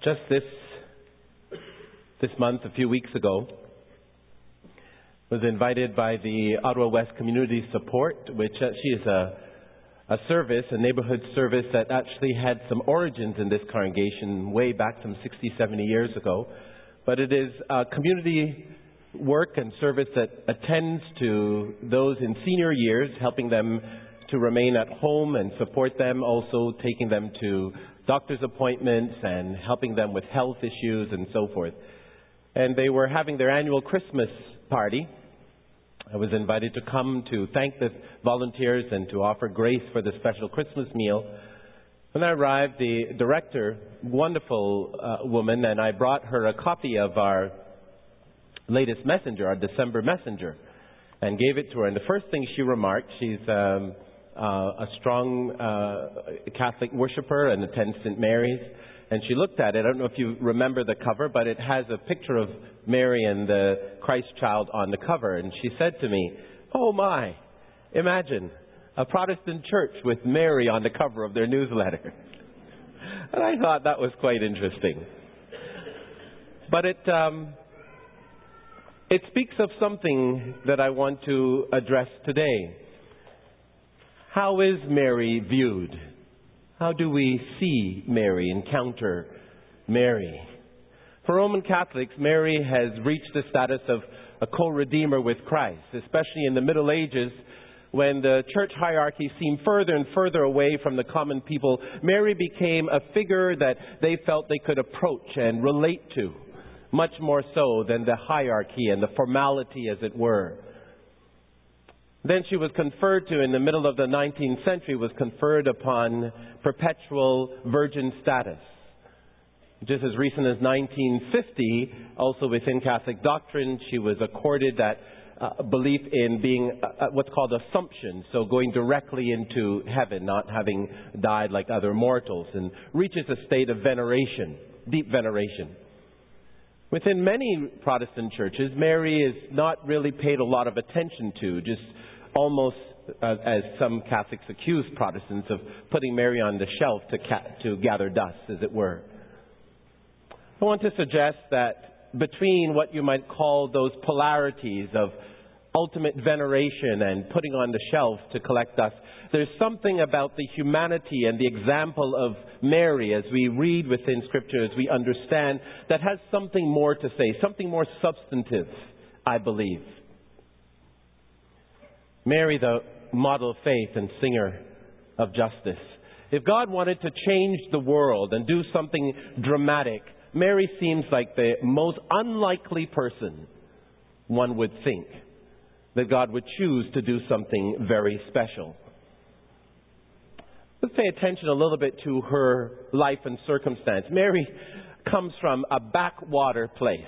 Just this month, a few weeks ago, was invited by the Ottawa West Community Support, which actually is a service, a neighborhood service that actually had some origins in this congregation way back some 60, 70 years ago. But it is a community work and service that attends to those in senior years, helping them to remain at home and support them, also taking them to doctor's appointments and helping them with health issues and so forth. And they were having their annual Christmas party. I was invited to come to thank the volunteers and to offer grace for the special Christmas meal. When I arrived, the director, wonderful woman, and I brought her a copy of our latest messenger, our December messenger, and gave it to her. And the first thing she remarked, she's a strong Catholic worshiper and attends St. Mary's. And she looked at it. I don't know if you remember the cover, but it has a picture of Mary and the Christ child on the cover. And she said to me, "Oh my, imagine a Protestant church with Mary on the cover of their newsletter." And I thought that was quite interesting. But it speaks of something that I want to address today. How is Mary viewed? How do we see Mary, encounter Mary? For Roman Catholics, Mary has reached the status of a co-redeemer with Christ, especially in the Middle Ages when the church hierarchy seemed further and further away from the common people. Mary became a figure that they felt they could approach and relate to, much more so than the hierarchy and the formality, as it were. Then she was conferred to, in the middle of the 19th century, was conferred upon perpetual virgin status. Just as recent as 1950, also within Catholic doctrine, she was accorded that belief in being what's called assumption, so going directly into heaven, not having died like other mortals, and reaches a state of veneration, deep veneration. Within many Protestant churches, Mary is not really paid a lot of attention to, just almost as some Catholics accuse Protestants of putting Mary on the shelf to gather dust, as it were. I want to suggest that between what you might call those polarities of ultimate veneration and putting on the shelf to collect dust, there's something about the humanity and the example of Mary as we read within Scripture, as we understand, that has something more to say, something more substantive, I believe. Mary, the model of faith and singer of justice. If God wanted to change the world and do something dramatic, Mary seems like the most unlikely person one would think that God would choose to do something very special. Let's pay attention a little bit to her life and circumstance. Mary comes from a backwater place.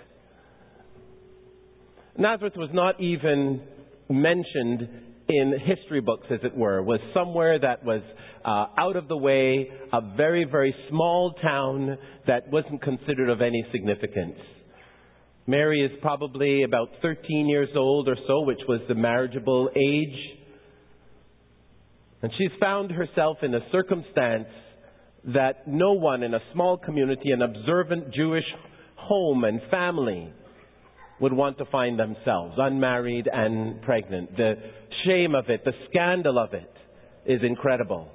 Nazareth was not even mentioned in history books, as it were, was somewhere that was out of the way, a very, very small town that wasn't considered of any significance. Mary is probably about 13 years old or so, which was the marriageable age. And she's found herself in a circumstance that no one in a small community, an observant Jewish home and family, would want to find themselves, unmarried and pregnant. The shame of it, the scandal of it is incredible.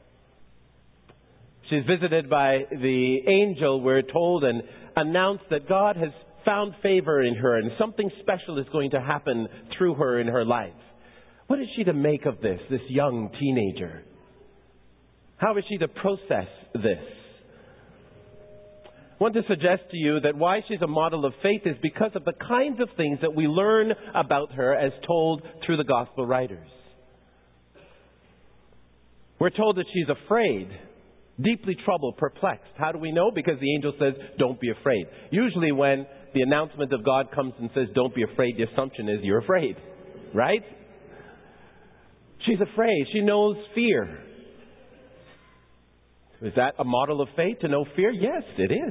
She's visited by the angel, we're told, and announced that God has found favor in her and something special is going to happen through her in her life. What is she to make of this young teenager? How is she to process this? I want to suggest to you that why she's a model of faith is because of the kinds of things that we learn about her as told through the gospel writers. We're told that she's afraid, deeply troubled, perplexed. How do we know? Because the angel says, "Don't be afraid." Usually when the announcement of God comes and says, "Don't be afraid," the assumption is you're afraid, right? She's afraid. She knows fear. Is that a model of faith, to know fear? Yes, it is.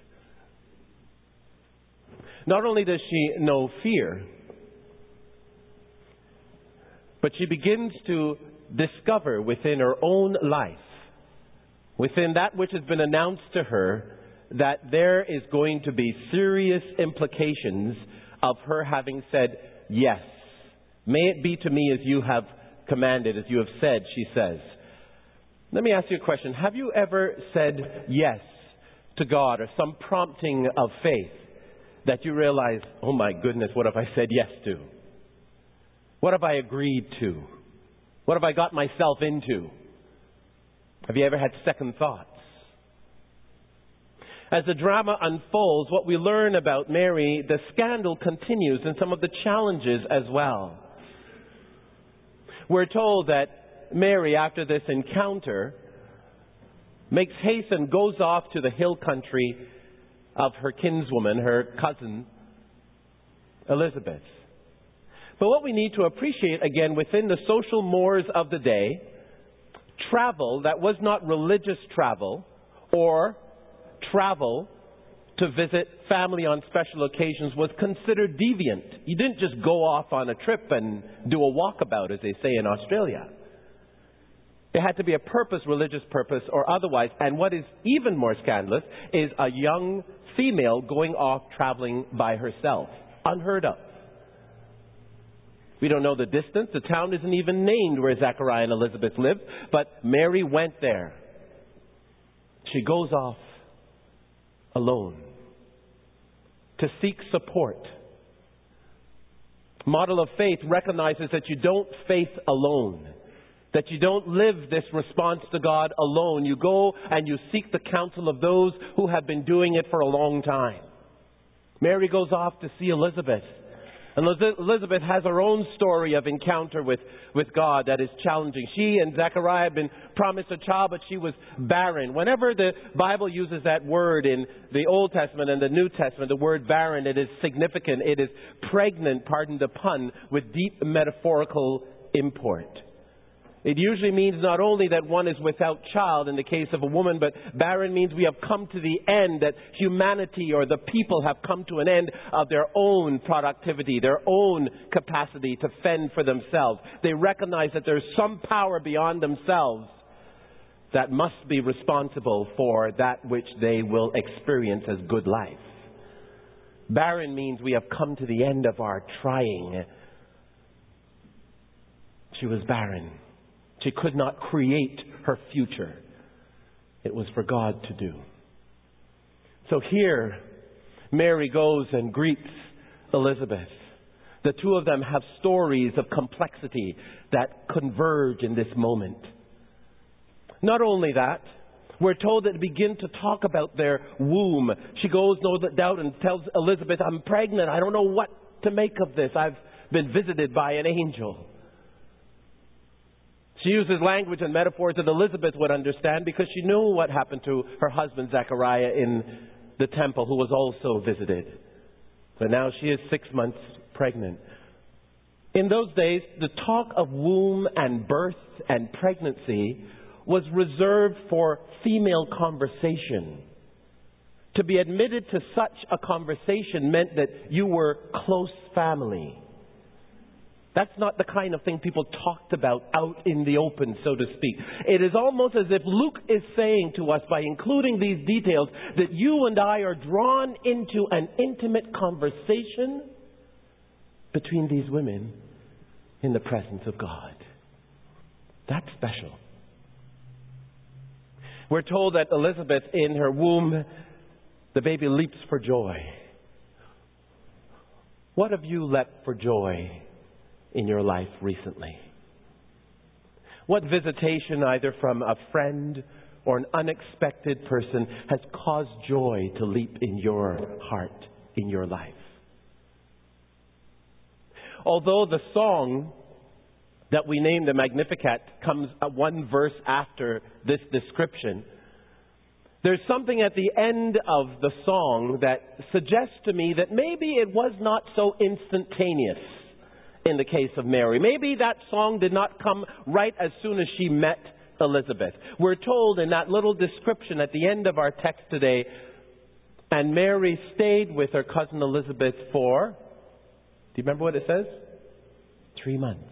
Not only does she know fear, but she begins to discover within her own life, within that which has been announced to her, that there is going to be serious implications of her having said, yes. May it be to me as you have commanded, as you have said, she says. Let me ask you a question. Have you ever said yes to God or some prompting of faith that you realize, oh my goodness, what have I said yes to? What have I agreed to? What have I got myself into? Have you ever had second thoughts? As the drama unfolds, what we learn about Mary, the scandal continues and some of the challenges as well. We're told that Mary, after this encounter, makes haste and goes off to the hill country of her kinswoman, her cousin, Elizabeth. But what we need to appreciate, again, within the social mores of the day, travel that was not religious travel or travel to visit family on special occasions was considered deviant. You didn't just go off on a trip and do a walkabout, as they say in Australia. It had to be a purpose, religious purpose or otherwise. And what is even more scandalous is a young female going off traveling by herself. Unheard of. We don't know the distance. The town isn't even named where Zechariah and Elizabeth lived. But Mary went there. She goes off alone to seek support. Model of faith recognizes that you don't faith alone. That you don't live this response to God alone. You go and you seek the counsel of those who have been doing it for a long time. Mary goes off to see Elizabeth. And Elizabeth has her own story of encounter with God that is challenging. She and Zechariah had been promised a child, but she was barren. Whenever the Bible uses that word in the Old Testament and the New Testament, the word barren, it is significant. It is pregnant, pardon the pun, with deep metaphorical import. It usually means not only that one is without child in the case of a woman, but barren means we have come to the end, that humanity or the people have come to an end of their own productivity, their own capacity to fend for themselves. They recognize that there's some power beyond themselves that must be responsible for that which they will experience as good life. Barren means we have come to the end of our trying. She was barren. She could not create her future. It was for God to do. So here, Mary goes and greets Elizabeth. The two of them have stories of complexity that converge in this moment. Not only that, we're told that they begin to talk about their womb. She goes, no doubt, and tells Elizabeth, I'm pregnant. I don't know what to make of this. I've been visited by an angel. She uses language and metaphors that Elizabeth would understand because she knew what happened to her husband Zechariah in the temple, who was also visited. But now she is 6 months pregnant. In those days, the talk of womb and birth and pregnancy was reserved for female conversation. To be admitted to such a conversation meant that you were close family. That's not the kind of thing people talked about out in the open, so to speak. It is almost as if Luke is saying to us, by including these details, that you and I are drawn into an intimate conversation between these women in the presence of God. That's special. We're told that Elizabeth, in her womb, the baby leaps for joy. What have you leapt for joy in your life recently? What visitation, either from a friend or an unexpected person, has caused joy to leap in your heart, in your life? Although the song that we name the Magnificat comes one verse after this description, there's something at the end of the song that suggests to me that maybe it was not so instantaneous in the case of Mary. Maybe that song did not come right as soon as she met Elizabeth. We're told in that little description at the end of our text today, and Mary stayed with her cousin Elizabeth for, do you remember what it says? 3 months.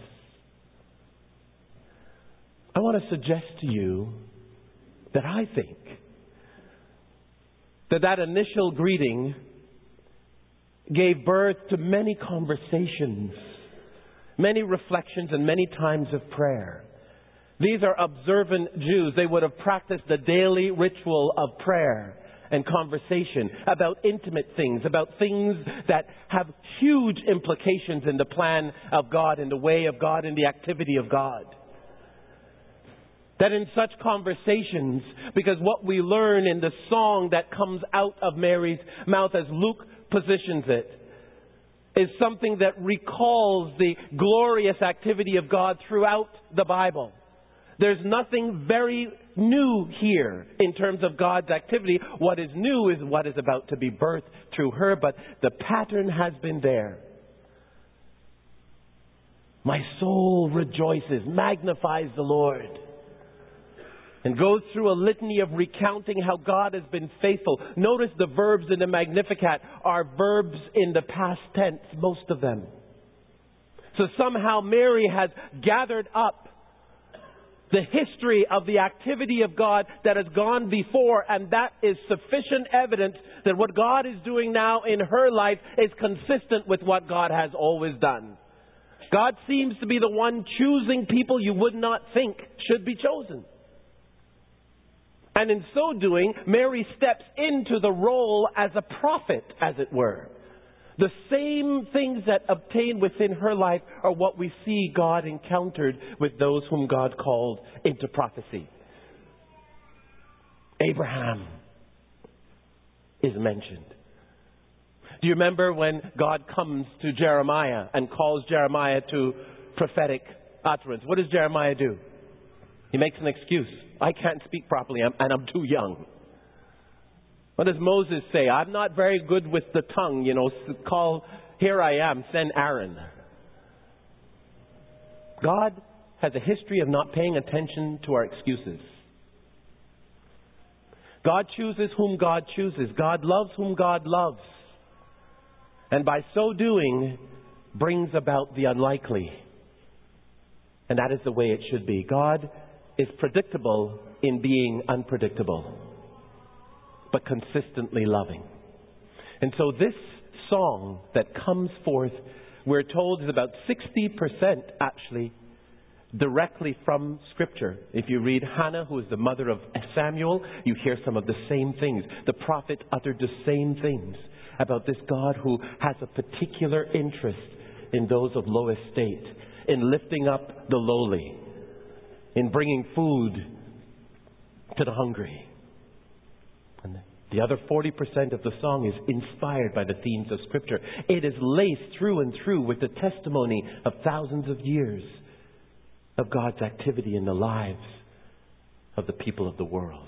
I want to suggest to you that I think that initial greeting gave birth to many conversations, many reflections, and many times of prayer. These are observant Jews. They would have practiced the daily ritual of prayer and conversation about intimate things, about things that have huge implications in the plan of God, in the way of God, in the activity of God. That in such conversations, because what we learn in the song that comes out of Mary's mouth, as Luke positions it, is something that recalls the glorious activity of God throughout the Bible. There's nothing very new here in terms of God's activity. What is new is what is about to be birthed through her, but the pattern has been there. My soul rejoices, magnifies the Lord, and goes through a litany of recounting how God has been faithful. Notice the verbs in the Magnificat are verbs in the past tense, most of them. So somehow Mary has gathered up the history of the activity of God that has gone before, and that is sufficient evidence that what God is doing now in her life is consistent with what God has always done. God seems to be the one choosing people you would not think should be chosen. And in so doing, Mary steps into the role as a prophet, as it were. The same things that obtain within her life are what we see God encountered with those whom God called into prophecy. Abraham is mentioned. Do you remember when God comes to Jeremiah and calls Jeremiah to prophetic utterance? What does Jeremiah do? He makes an excuse. I can't speak properly and I'm too young. What does Moses say? I'm not very good with the tongue, here I am, send Aaron. God has a history of not paying attention to our excuses. God chooses whom God chooses. God loves whom God loves. And by so doing, brings about the unlikely. And that is the way it should be. God is predictable in being unpredictable, but consistently loving. And so this song that comes forth, we're told, is about 60% actually directly from Scripture. If you read Hannah, who is the mother of Samuel, you hear some of the same things. The prophet uttered the same things about this God who has a particular interest in those of low estate, in lifting up the lowly, in bringing food to the hungry. And the other 40% of the song is inspired by the themes of Scripture. It is laced through and through with the testimony of thousands of years of God's activity in the lives of the people of the world.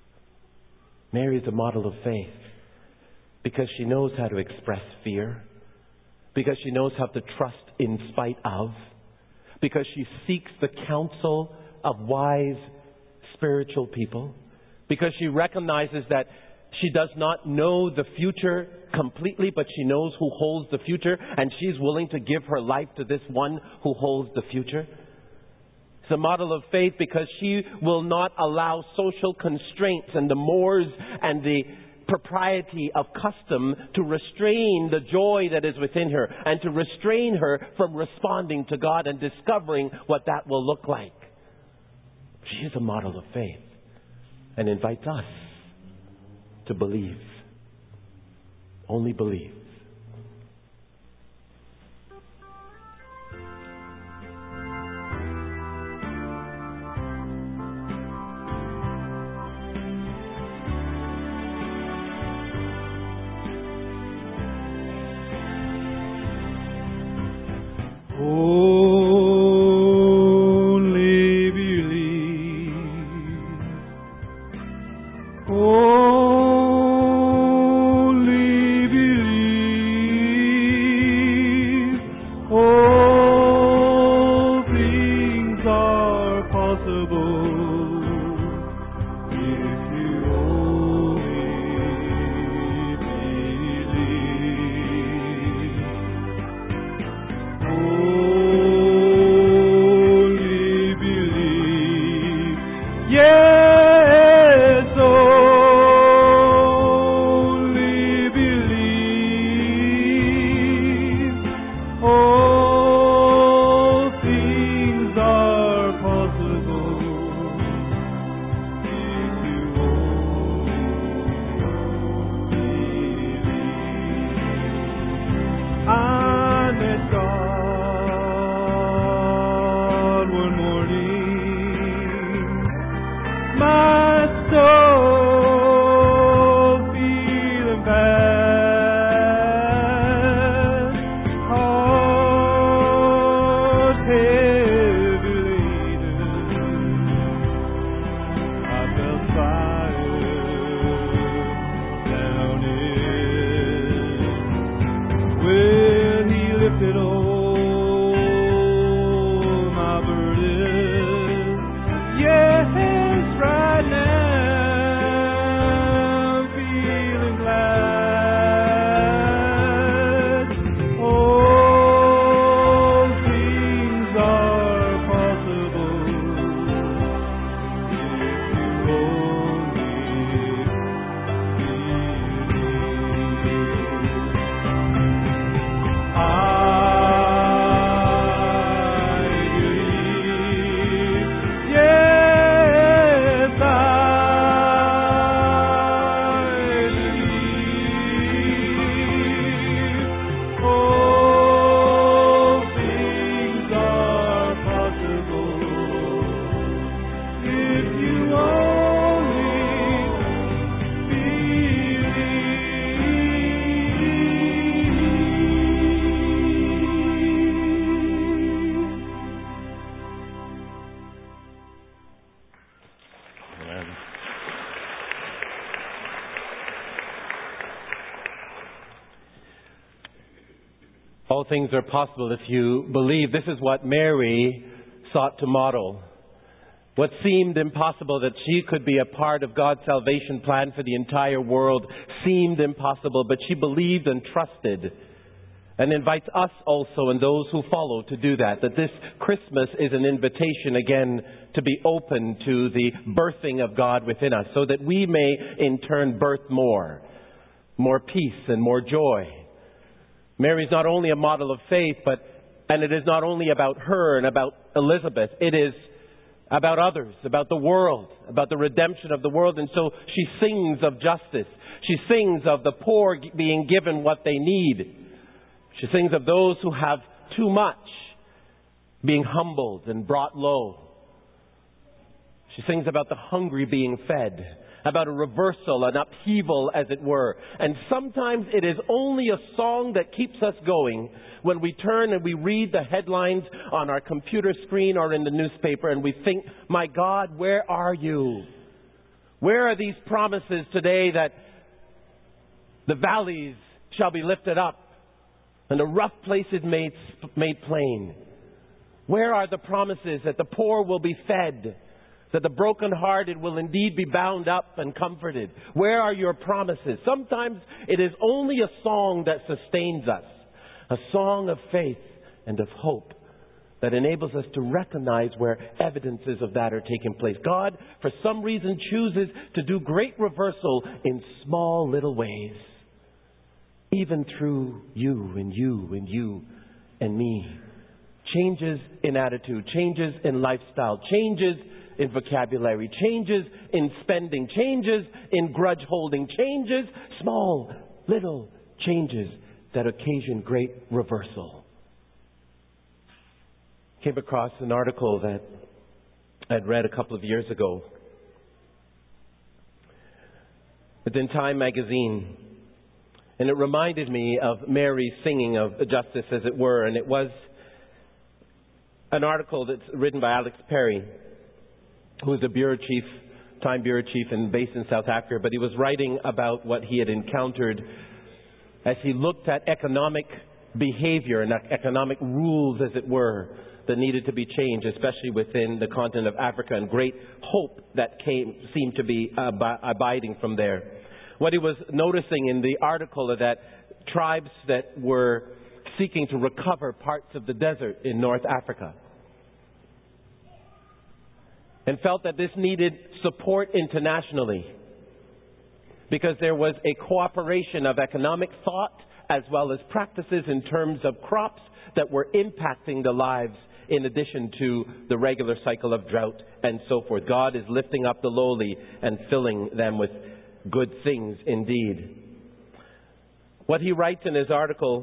Mary is a model of faith because she knows how to express fear, because she knows how to trust in spite of, because she seeks the counsel of wise spiritual people, because she recognizes that she does not know the future completely, but she knows who holds the future, and she's willing to give her life to this one who holds the future. It's a model of faith because she will not allow social constraints and the mores and the propriety of custom to restrain the joy that is within her and to restrain her from responding to God and discovering what that will look like. She is a model of faith and invites us to believe. Only believe. Only believe. All things are possible if you believe. This is what Mary sought to model. What seemed impossible, that she could be a part of God's salvation plan for the entire world, seemed impossible, but she believed and trusted, and invites us also and those who follow to do that. That this Christmas is an invitation again to be open to the birthing of God within us, so that we may in turn birth more peace and more joy. Mary is not only a model of faith, and it is not only about her and about Elizabeth. It is about others, about the world, about the redemption of the world. And so she sings of justice. She sings of the poor being given what they need. She sings of those who have too much being humbled and brought low. She sings about the hungry being fed, about a reversal, an upheaval, as it were. And sometimes it is only a song that keeps us going when we turn and we read the headlines on our computer screen or in the newspaper and we think, my God, where are you? Where are these promises today that the valleys shall be lifted up and the rough places made plain? Where are the promises that the poor will be fed, that the brokenhearted will indeed be bound up and comforted? Where are your promises? Sometimes it is only a song that sustains us, a song of faith and of hope that enables us to recognize where evidences of that are taking place. God, for some reason, chooses to do great reversal in small little ways, even through you and you and you and me. Changes in attitude, changes in lifestyle, changes in vocabulary, changes in spending, changes in grudge holding, changes, small, little changes that occasion great reversal. Came across an article that I'd read a couple of years ago. It's in Time magazine. And it reminded me of Mary's singing of justice, as it were. And it was an article that's written by Alex Perry, who is a bureau chief, Time bureau chief and based in South Africa. But he was writing about what he had encountered as he looked at economic behavior and economic rules, as it were, that needed to be changed, especially within the continent of Africa, and great hope that seemed to be abiding from there. What he was noticing in the article is that tribes that were seeking to recover parts of the desert in North Africa, and felt that this needed support internationally, because there was a cooperation of economic thought as well as practices in terms of crops that were impacting the lives, in addition to the regular cycle of drought and so forth. God is lifting up the lowly and filling them with good things indeed. What he writes in his article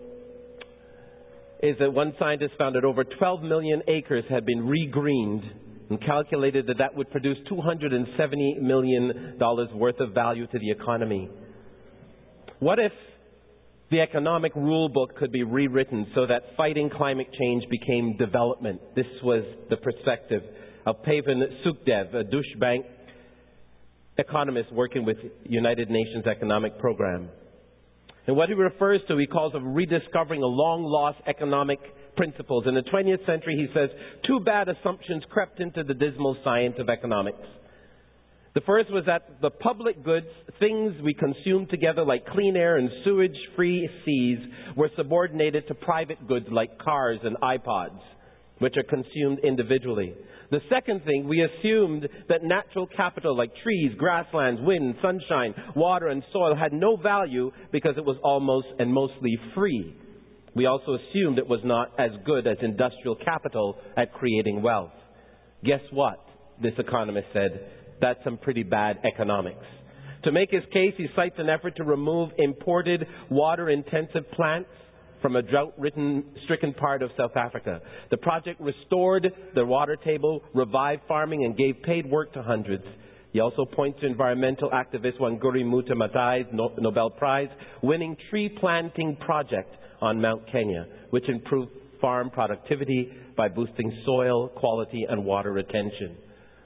is that one scientist found that over 12 million acres had been regreened, and calculated that that would produce $270 million worth of value to the economy. What if the economic rule book could be rewritten so that fighting climate change became development? This was the perspective of Pavan Sukhdev, a Deutsche Bank economist working with United Nations Economic Program. And what he refers to, he calls of rediscovering a long-lost economic principles. In the 20th century, he says, two bad assumptions crept into the dismal science of economics. The first was that the public goods, things we consume together like clean air and sewage-free seas, were subordinated to private goods like cars and iPods, which are consumed individually. The second thing, we assumed that natural capital like trees, grasslands, wind, sunshine, water, and soil had no value because it was almost and mostly free. We also assumed it was not as good as industrial capital at creating wealth. Guess what? This economist said, that's some pretty bad economics. To make his case, he cites an effort to remove imported water-intensive plants from a drought-stricken part of South Africa. The project restored the water table, revived farming, and gave paid work to hundreds. He also points to environmental activist Wangari Maathai's Nobel Prize winning tree planting project on Mount Kenya, which improved farm productivity by boosting soil quality and water retention.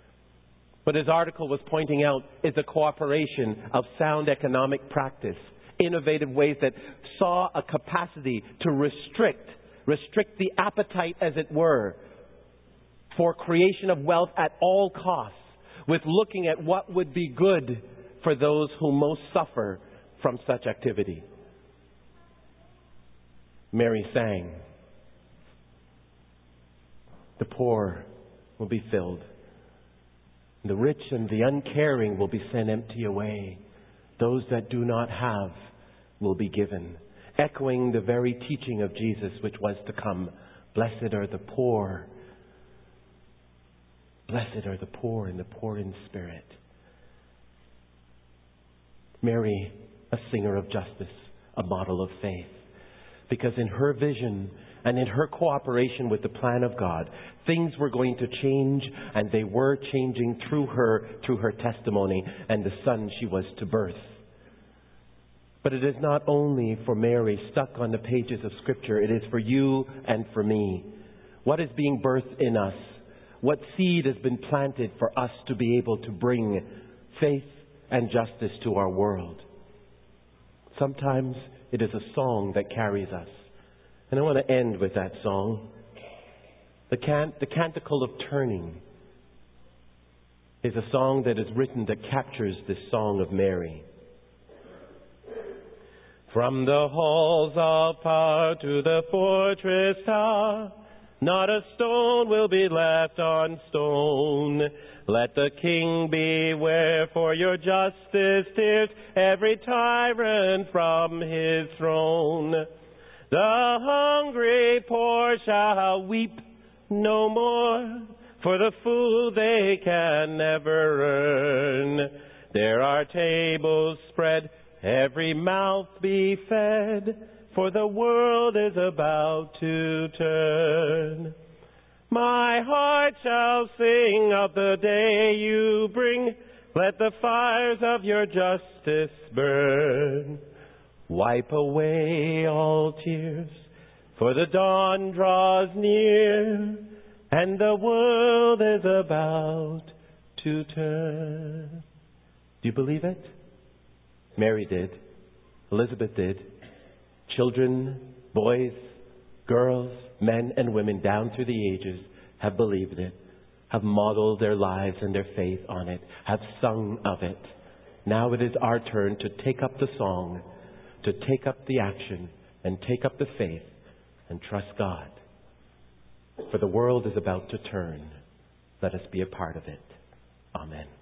What his article was pointing out is the cooperation of sound economic practice, innovative ways that saw a capacity to restrict the appetite, as it were, for creation of wealth at all costs, with looking at what would be good for those who most suffer from such activity. Mary sang, "The poor will be filled. The rich and the uncaring will be sent empty away. Those that do not have will be given," echoing the very teaching of Jesus which was to come. Blessed are the poor. Blessed are the poor and the poor in spirit. Mary, a singer of justice, a model of faith. Because in her vision and in her cooperation with the plan of God, things were going to change, and they were changing through her testimony and the son she was to birth. But it is not only for Mary stuck on the pages of Scripture, it is for you and for me. What is being birthed in us? What seed has been planted for us to be able to bring faith and justice to our world? Sometimes it is a song that carries us. And I want to end with that song. The Canticle of Turning is a song that is written that captures this song of Mary. From the halls of power to the fortress tower, not a stone will be left on stone. Let the King beware, for your justice tears every tyrant from his throne. The hungry poor shall weep no more, for the food they can never earn. There are tables spread, every mouth be fed, for the world is about to turn. My heart shall sing of the day you bring. Let the fires of your justice burn. Wipe away all tears, for the dawn draws near, and the world is about to turn. Do you believe it? Mary did. Elizabeth did. Children, boys, girls, men and women down through the ages have believed it, have modeled their lives and their faith on it, have sung of it. Now it is our turn to take up the song, to take up the action, and take up the faith and trust God. For the world is about to turn. Let us be a part of it. Amen.